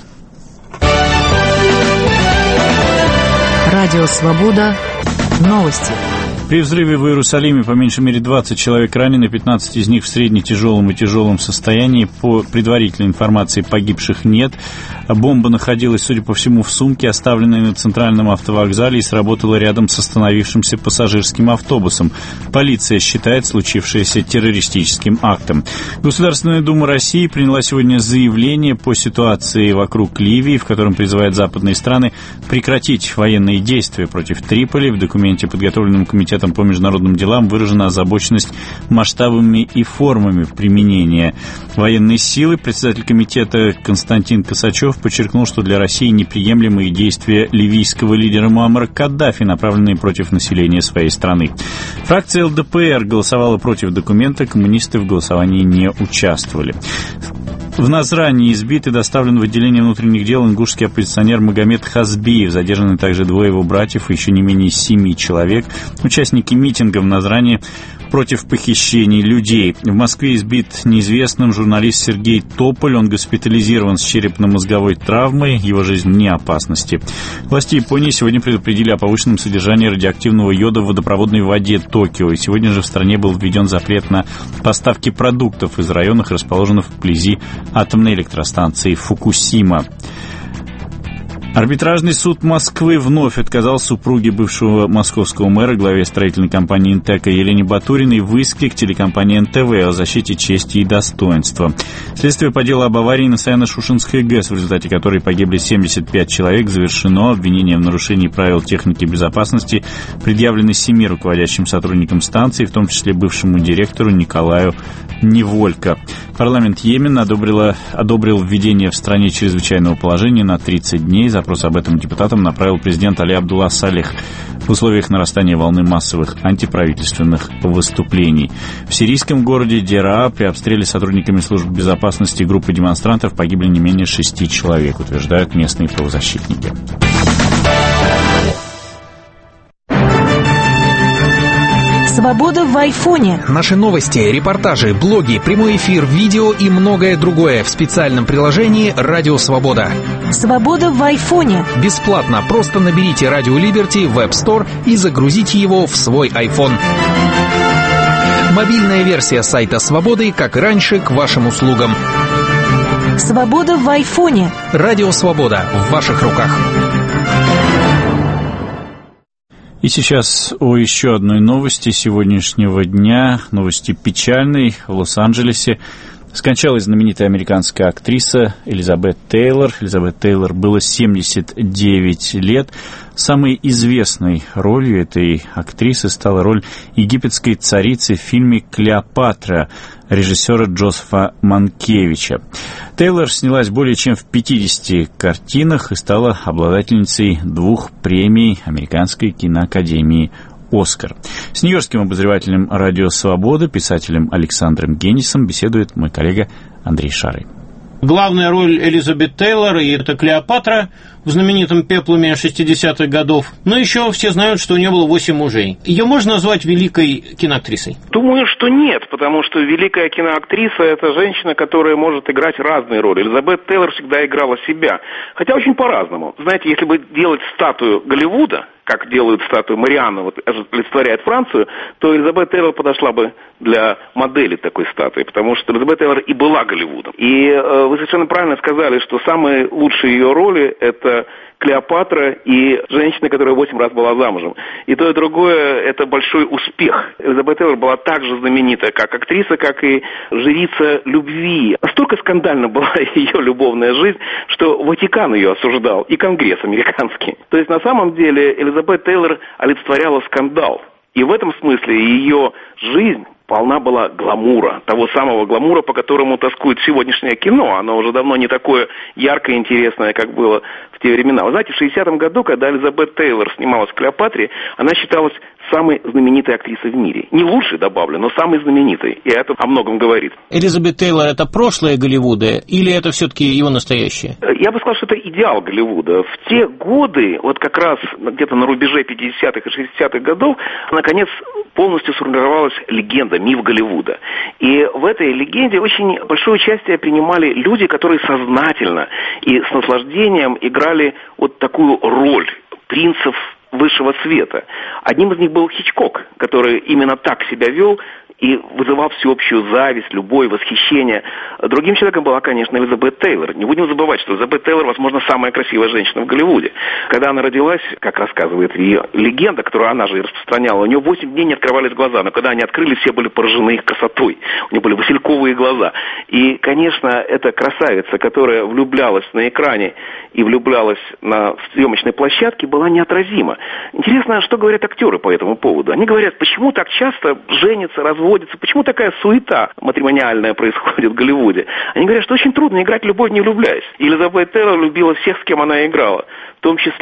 Радио Свобода. Новости. При взрыве в Иерусалиме по меньшей мере двадцать человек ранены, пятнадцать из них в средне-тяжелом и тяжелом состоянии. По предварительной информации погибших нет. Бомба находилась, судя по всему, в сумке, оставленной на центральном автовокзале, и сработала рядом с остановившимся пассажирским автобусом. Полиция считает случившееся террористическим актом. Государственная Дума России приняла сегодня заявление по ситуации вокруг Ливии, в котором призывает западные страны прекратить военные действия против Триполи. В документе, подготовленном Комитетом по международным делам, выражена озабоченность масштабами и формами применения военной силы. Председатель комитета Константин Косачев подчеркнул, что для России неприемлемые действия ливийского лидера Муаммара Каддафи, направленные против населения своей страны. Фракция эл дэ пэ эр голосовала против документа, коммунисты в голосовании не участвовали. В Назрани избит и доставлен в отделение внутренних дел ингушский оппозиционер Магомед Хазбиев. Задержаны также двое его братьев и еще не менее семи человек. Участники митинга в Назрани против похищений людей. В Москве избит неизвестным журналист Сергей Тополь. Он госпитализирован с черепно-мозговой травмой. Его жизнь вне опасности. Власти Японии сегодня предупредили о повышенном содержании радиоактивного йода в водопроводной воде Токио. И сегодня же в стране был введен запрет на поставки продуктов из районов, расположенных вблизи атомной электростанции Фукусима. Арбитражный суд Москвы вновь отказал супруге бывшего московского мэра, главе строительной компании «Интека» Елене Батуриной в иске к телекомпании эн тэ вэ о защите чести и достоинства. Следствие по делу об аварии на Саяно-Шушенской ГЭС, в результате которой погибли семьдесят пять человек, завершено. Обвинение в нарушении правил техники безопасности предъявлено семи руководящим сотрудникам станции, в том числе бывшему директору Николаю Неволько. Парламент Йемена одобрила, одобрил введение в стране чрезвычайного положения на тридцать дней. Запрос об этом депутатам направил президент Али Абдулла Салех в условиях нарастания волны массовых антиправительственных выступлений. В сирийском городе Дераа при обстреле сотрудниками служб безопасности группы демонстрантов погибли не менее шести человек, утверждают местные правозащитники. Свобода в айфоне. Наши новости, репортажи, блоги, прямой эфир, видео и многое другое в специальном приложении «Радио Свобода». Свобода в айфоне. Бесплатно. Просто наберите «Радио Либерти» в App Store и загрузите его в свой iPhone. Мобильная версия сайта «Свободы», как и раньше, к вашим услугам. Свобода в айфоне. «Радио Свобода» в ваших руках. И сейчас о еще одной новости сегодняшнего дня, новости печальной. В Лос-Анджелесе скончалась знаменитая американская актриса Элизабет Тейлор. Элизабет Тейлор было семьдесят девять лет. Самой известной ролью этой актрисы стала роль египетской царицы в фильме «Клеопатра» режиссера Джозефа Манкевича. Тейлор снялась более чем в пятидесяти картинах и стала обладательницей двух премий Американской киноакадемии «Оскар». С нью-йоркским обозревателем «Радио Свобода», писателем Александром Генисом беседует мой коллега Андрей Шарый. Главная роль Элизабет Тейлор, и это Клеопатра в знаменитом «Пеплуме» шестидесятых годов. Но еще все знают, что у нее было восемь мужей. Ее можно назвать великой киноактрисой? Думаю, что нет, потому что великая киноактриса – это женщина, которая может играть разные роли. Элизабет Тейлор всегда играла себя, хотя очень по-разному. Знаете, если бы делать статую Голливуда, как делают статую Марианны, вот олицетворяет Францию, то Элизабет Тейлор подошла бы для модели такой статуи, потому что Элизабет Тейлор и была Голливудом. И э, вы совершенно правильно сказали, что самые лучшие ее роли – это Клеопатра и женщина, которая восемь раз была замужем. И то, и другое – это большой успех. Элизабет Тейлор была так же знаменита, как актриса, как и жрица любви. Настолько скандальна была ее любовная жизнь, что Ватикан ее осуждал, и Конгресс американский. То есть, на самом деле, Элизабет Тейлор олицетворяла скандал. И в этом смысле ее жизнь полна была гламура, того самого гламура, по которому тоскует сегодняшнее кино. Оно уже давно не такое яркое и интересное, как было в те времена. Вы знаете, в шестидесятом году, когда Элизабет Тейлор снималась в «Клеопатре», она считалась самой знаменитой актрисой в мире. Не лучшей, добавлю, но самой знаменитой. И это о многом говорит. Элизабет Тейлор – это прошлое Голливуда или это все-таки его настоящее? Я бы сказал, что это идеал Голливуда. В те годы, вот как раз где-то на рубеже пятидесятых и шестидесятых годов, наконец полностью сформировалась легенда, миф Голливуда. И в этой легенде очень большое участие принимали люди, которые сознательно и с наслаждением играли вот такую роль принцев высшего света. Одним из них был Хичкок, который именно так себя вел и вызывал всеобщую зависть, любовь, восхищение. Другим человеком была, конечно, Элизабет Тейлор. Не будем забывать, что Элизабет Тейлор, возможно, самая красивая женщина в Голливуде. Когда она родилась, как рассказывает ее легенда, которую она же и распространяла, у нее восемь дней не открывались глаза, но когда они открылись, все были поражены их красотой. У нее были васильковые глаза. И, конечно, эта красавица, которая влюблялась на экране и влюблялась на съемочной площадке, была неотразима. Интересно, что говорят актеры по этому поводу. Они говорят, почему так часто женятся, разводятся, почему такая суета матримониальная происходит в Голливуде. Они говорят, что очень трудно играть любовь, не влюбляясь. И Элизабет Тейлор любила всех, с кем она играла, в том числе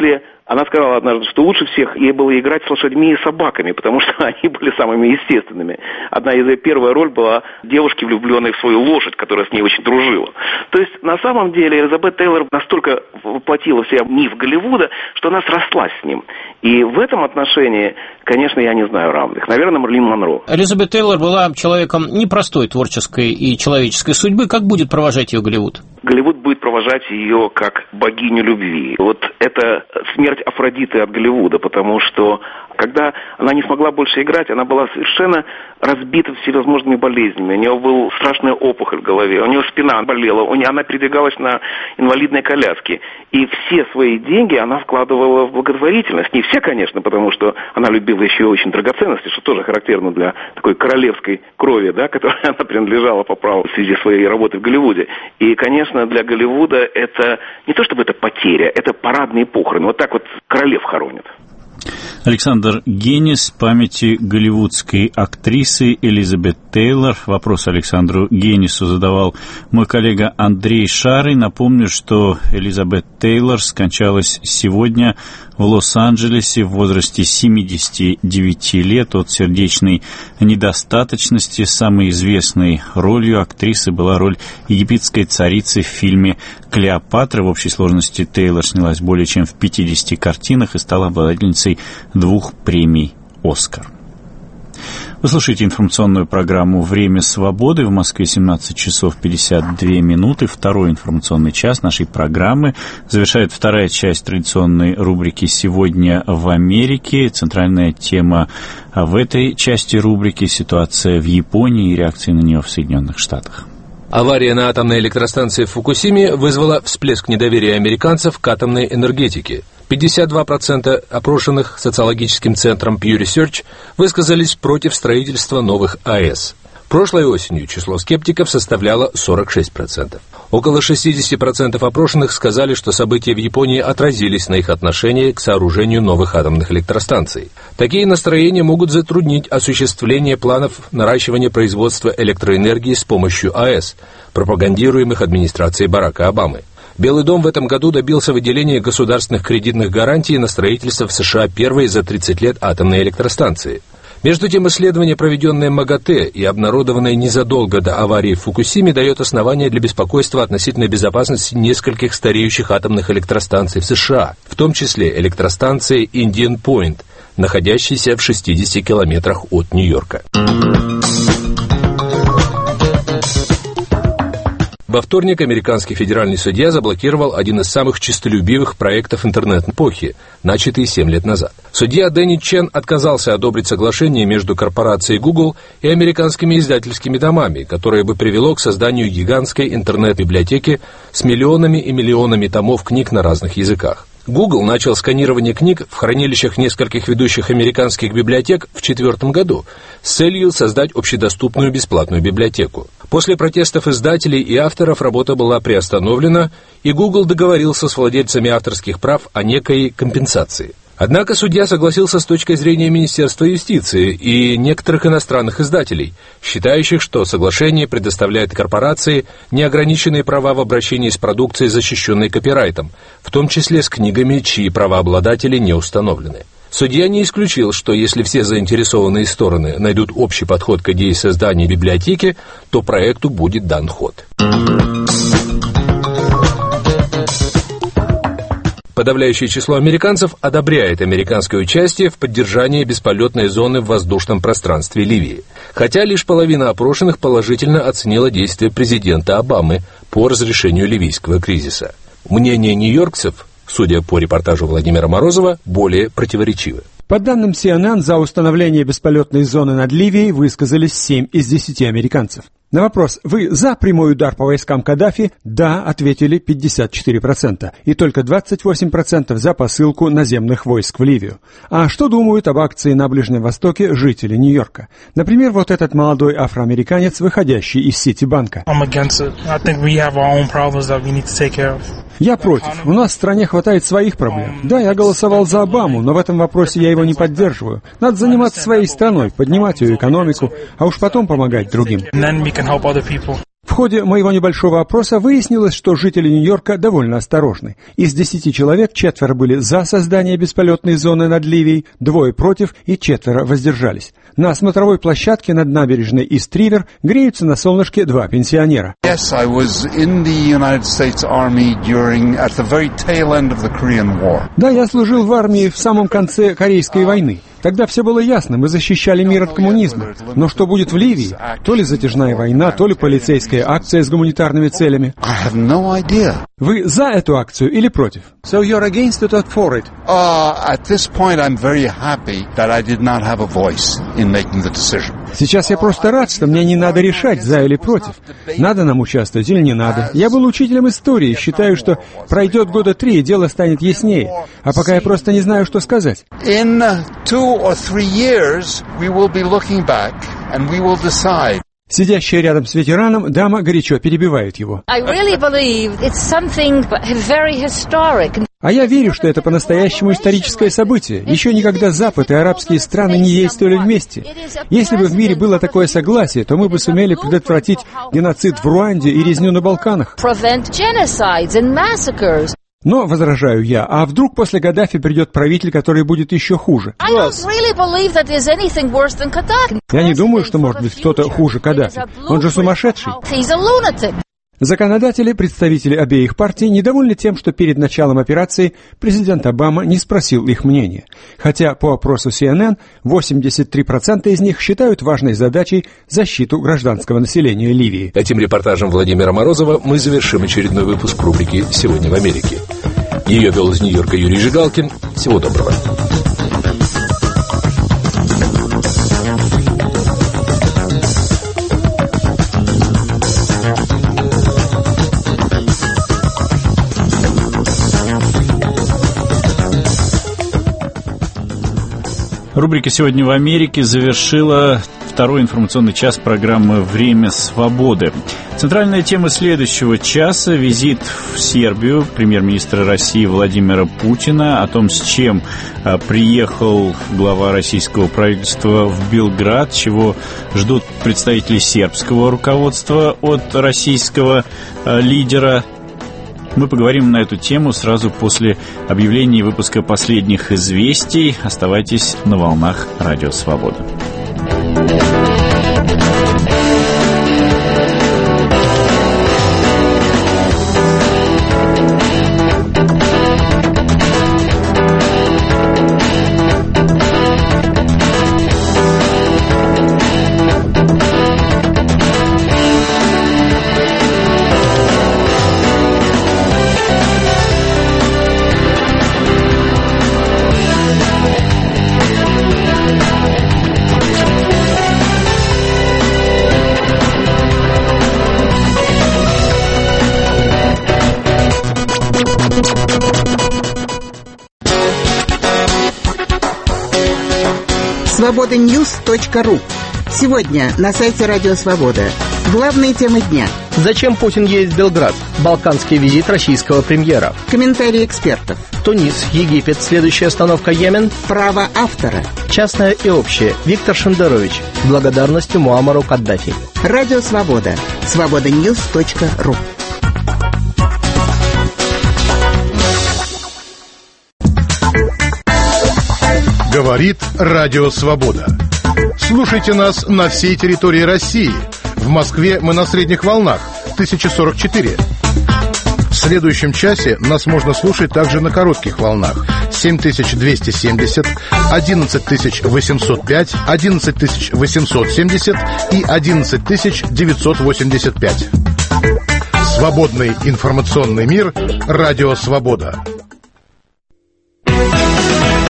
Она сказала однажды, что лучше всех ей было играть с лошадьми и собаками, потому что они были самыми естественными. Одна из ее первая роль была девушки, влюбленной в свою лошадь, которая с ней очень дружила. То есть, на самом деле, Элизабет Тейлор настолько воплотила в себя миф Голливуда, что она срослась с ним. И в этом отношении, конечно, я не знаю равных. Наверное, Мерлин Монро. Элизабет Тейлор была человеком непростой творческой и человеческой судьбы. Как будет провожать ее Голливуд? Голливуд будет провожать ее как богиню любви. Вот это смерть Афродиты от Голливуда, потому что когда она не смогла больше играть, она была совершенно разбита всевозможными болезнями. У нее была страшная опухоль в голове, у нее спина болела, у нее, она передвигалась на инвалидной коляске. И все свои деньги она вкладывала в благотворительность. Не все, конечно, потому что она любила еще очень драгоценности, что тоже характерно для такой королевской крови, да, которой она принадлежала по праву в связи с своей работой в Голливуде. И, конечно, для Голливуда это не то чтобы это потеря, это парадные похороны. Вот так вот королев хоронят. Александр Генис, памяти голливудской актрисы Элизабет Тейлор. Вопрос Александру Генису задавал мой коллега Андрей Шарый. Напомню, что Элизабет Тейлор скончалась сегодня в Лос-Анджелесе в возрасте семидесяти девяти лет от сердечной недостаточности. Самой известной ролью актрисы была роль египетской царицы в фильме «Клеопатра». В общей сложности Тейлор снялась более чем в пятидесяти картинах и стала обладательницей двух премий «Оскар». Вы слушаете информационную программу «Время свободы». В Москве семнадцать часов пятьдесят две минуты. Второй информационный час нашей программы завершает вторая часть традиционной рубрики «Сегодня в Америке». Центральная тема в этой части рубрики – ситуация в Японии и реакции на нее в Соединенных Штатах. Авария на атомной электростанции в Фукусиме вызвала всплеск недоверия американцев к атомной энергетике. пятьдесят два процента опрошенных социологическим центром Pew Research высказались против строительства новых АЭС. Прошлой осенью число скептиков составляло сорок шесть процентов. Около шестьдесят процентов опрошенных сказали, что события в Японии отразились на их отношении к сооружению новых атомных электростанций. Такие настроения могут затруднить осуществление планов наращивания производства электроэнергии с помощью АЭС, пропагандируемых администрацией Барака Обамы. Белый дом в этом году добился выделения государственных кредитных гарантий на строительство в США первой за тридцать лет атомной электростанции. Между тем, исследование, проведенное МАГАТЭ и обнародованное незадолго до аварии в Фукусиме, дает основания для беспокойства относительно безопасности нескольких стареющих атомных электростанций в США, в том числе электростанции Индиан Пойнт, находящейся в шестидесяти километрах от Нью-Йорка. Во вторник американский федеральный судья заблокировал один из самых честолюбивых проектов интернет-эпохи, начатый семь лет назад. Судья Дэнни Чен отказался одобрить соглашение между корпорацией Google и американскими издательскими домами, которое бы привело к созданию гигантской интернет-библиотеки с миллионами и миллионами томов книг на разных языках. Google начал сканирование книг в хранилищах нескольких ведущих американских библиотек в четвертом году с целью создать общедоступную бесплатную библиотеку. После протестов издателей и авторов работа была приостановлена, и Google договорился с владельцами авторских прав о некой компенсации. Однако судья согласился с точкой зрения Министерства юстиции и некоторых иностранных издателей, считающих, что соглашение предоставляет корпорации неограниченные права в обращении с продукцией, защищенной копирайтом, в том числе с книгами, чьи правообладатели не установлены. Судья не исключил, что если все заинтересованные стороны найдут общий подход к идее создания библиотеки, то проекту будет дан ход. Подавляющее число американцев одобряет американское участие в поддержании бесполетной зоны в воздушном пространстве Ливии. Хотя лишь половина опрошенных положительно оценила действия президента Обамы по разрешению ливийского кризиса. Мнение нью-йоркцев, судя по репортажу Владимира Морозова, более противоречивы. По данным си эн эн, за установление бесполетной зоны над Ливией высказались семь из десяти американцев. На вопрос «Вы за прямой удар по войскам Каддафи?» «Да», ответили пятьдесят четыре процента, и только двадцать восемь процентов за посылку наземных войск в Ливию. А что думают об акции на Ближнем Востоке жители Нью-Йорка? Например, вот этот молодой афроамериканец, выходящий из Ситибанка. «Я против. У нас в стране хватает своих проблем. Да, я голосовал за Обаму, но в этом вопросе я его не поддерживаю. Надо заниматься своей страной, поднимать ее экономику, а уж потом помогать другим». В ходе моего небольшого опроса выяснилось, что жители Нью-Йорка довольно осторожны. Из десяти человек четверо были за создание бесполетной зоны над Ливией, двое против и четверо воздержались. На смотровой площадке над набережной Ист-Ривер греются на солнышке два пенсионера. Yes, I was in the United States Army during at the very tail end of the Korean War. Да, я служил в армии в самом конце Корейской войны. Тогда все было ясно, мы защищали мир от коммунизма. Но что будет в Ливии? То ли затяжная война, то ли полицейская акция с гуманитарными целями. I have no idea. Вы за эту акцию или против? So you're against it or for it? Uh, at this point I'm very happy that I did not have a voice in making the decision. Сейчас я просто рад, что мне не надо решать, за или против. Надо нам участвовать или не надо. Я был учителем истории, считаю, что пройдет года три, и дело станет яснее. А пока я просто не знаю, что сказать. In two or three years we will be looking back and we will decide. Сидящая рядом с ветераном, дама горячо перебивает его. I really believe it's something very historic. А я верю, что это по-настоящему историческое событие. Еще никогда Запад и арабские страны не действовали вместе. Если бы в мире было такое согласие, то мы бы сумели предотвратить геноцид в Руанде и резню на Балканах. Но, возражаю я, а вдруг после Каддафи придет правитель, который будет еще хуже? Я не думаю, что может быть кто-то хуже Каддафи. Он же сумасшедший. Законодатели, представители обеих партий, недовольны тем, что перед началом операции президент Обама не спросил их мнения. Хотя по опросу си эн эн восемьдесят три процента из них считают важной задачей защиту гражданского населения Ливии. Этим репортажем Владимира Морозова мы завершим очередной выпуск рубрики «Сегодня в Америке». Ее вел из Нью-Йорка Юрий Жигалкин. Всего доброго. Рубрика «Сегодня в Америке» завершила второй информационный час программы «Время свободы». Центральная тема следующего часа – визит в Сербию премьер-министра России Владимира Путина. О том, с чем приехал глава российского правительства в Белград, чего ждут представители сербского руководства от российского лидера. Мы поговорим на эту тему сразу после объявления выпуска последних известий. Оставайтесь на волнах Радио Свобода. свобода ньюс точка ру. Сегодня на сайте Радио Свобода. Главные темы дня. Зачем Путин едет в Белград? Балканский визит российского премьера. Комментарии экспертов. Тунис, Египет, следующая остановка Йемен. Право автора. Частное и общее. Виктор Шендерович. С благодарностью Муаммару Каддафи. Радио Свобода. свобода ньюс точка ру. Говорит Радио Свобода. Слушайте нас на всей территории России. В Москве мы на средних волнах тысяча сорок четыре. В следующем часе нас можно слушать также на коротких волнах семь тысяч двести семьдесят, одиннадцать тысяч восемьсот пять, одиннадцать тысяч восемьсот семьдесят и одиннадцать тысяч девятьсот восемьдесят пять. Свободный информационный мир. Радио Свобода.